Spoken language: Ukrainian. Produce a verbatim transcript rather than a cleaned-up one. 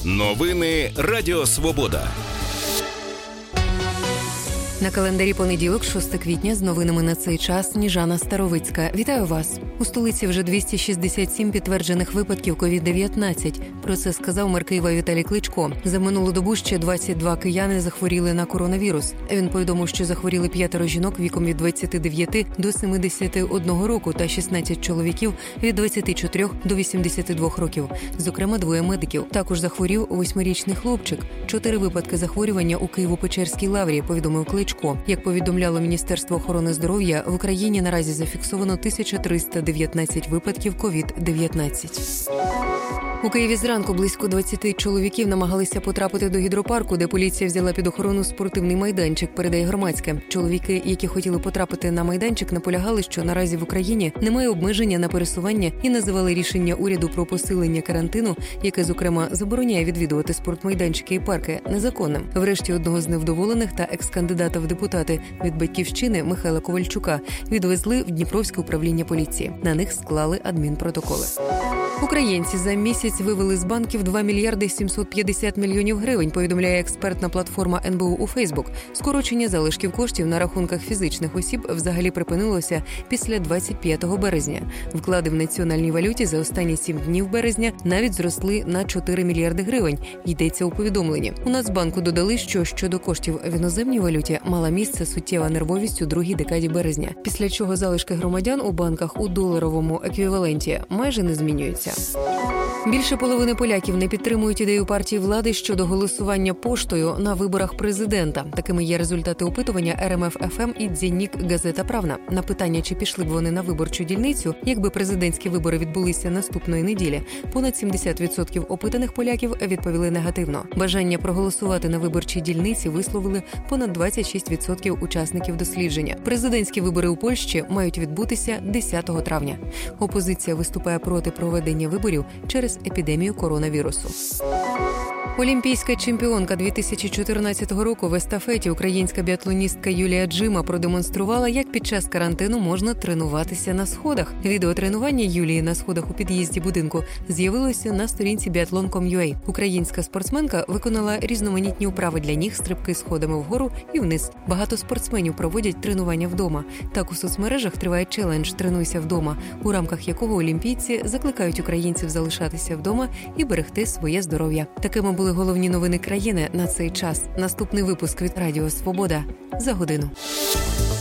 Новини Радіо Свобода. На календарі понеділок, шостого квітня, з новинами на цей час Сніжана Старовицька. Вітаю вас! У столиці вже двісті шістдесят сім підтверджених випадків ковід дев'ятнадцять. Про це сказав мер Києва Віталій Кличко. За минулу добу ще двадцять два кияни захворіли на коронавірус. Він повідомив, що захворіли п'ятеро жінок віком від двадцяти дев'яти до сімдесяти одного року та шістнадцять чоловіків від двадцяти чотирьох до вісімдесяти двох років. Зокрема, двоє медиків. Також захворів восьмирічний хлопчик. Чотири випадки захворювання у Києво-Печерській лаврі, повідомив Кличко. Як повідомляло Міністерство охорони здоров'я, в Україні наразі зафіксовано тисяча триста дев'ятнадцять випадків ковід дев'ятнадцять. У Києві зранку близько двадцяти чоловіків намагалися потрапити до гідропарку, де поліція взяла під охорону спортивний майданчик, передає Громадське. Чоловіки, які хотіли потрапити на майданчик, наполягали, що наразі в Україні немає обмеження на пересування і називали рішення уряду про посилення карантину, яке, зокрема, забороняє відвідувати спортмайданчики і парки, незаконним. Врешті одного з невдоволених та екс-кандидата в депутати від «Батьківщини» Михайла Ковальчука відвезли в Дніпровське управління поліції. На них склали адмінпротоколи. Українці за місяць вивели з банків два мільярди сімсот п'ятдесят мільйонів гривень, повідомляє експертна платформа ен бе у у Фейсбук. Скорочення залишків коштів на рахунках фізичних осіб взагалі припинилося після двадцять п'ятого березня. Вклади в національній валюті за останні сім днів березня навіть зросли на чотири мільярди гривень, йдеться у повідомленні. У Нацбанку додали, що щодо коштів в іноземній валюті мала місце суттєва нервовість у другій декаді березня, після чого залишки громадян у банках у доларовому еквіваленті майже не змінюються. Більше половини поляків не підтримують ідею партії влади щодо голосування поштою на виборах президента. Такими є результати опитування ер ем еф еф ем і «Дзеннік Газета Правна». На питання, чи пішли б вони на виборчу дільницю, якби президентські вибори відбулися наступної неділі, понад сімдесят відсотків опитаних поляків відповіли негативно. Бажання проголосувати на виборчій дільниці висловили понад двадцять шість відсотків учасників дослідження. Президентські вибори у Польщі мають відбутися десятого травня. Опозиція виступає проти проведення виборів через епідемію коронавірусу. Олімпійська чемпіонка дві тисячі чотирнадцятого року в естафеті українська біатлоністка Юлія Джима продемонструвала, як під час карантину можна тренуватися на сходах. Відео тренування Юлії на сходах у під'їзді будинку з'явилося на сторінці біатлон крапка ком крапка ю а. Українська спортсменка виконала різноманітні вправи для ніг, стрибки сходами вгору і вниз. Багато спортсменів проводять тренування вдома. Так у соцмережах триває челендж «Тренуйся вдома», у рамках якого олімпійці закликають українців залишатися вдома і берегти своє здоров'я. Такими були головні новини країни на цей час. Наступний випуск від Радіо Свобода за годину.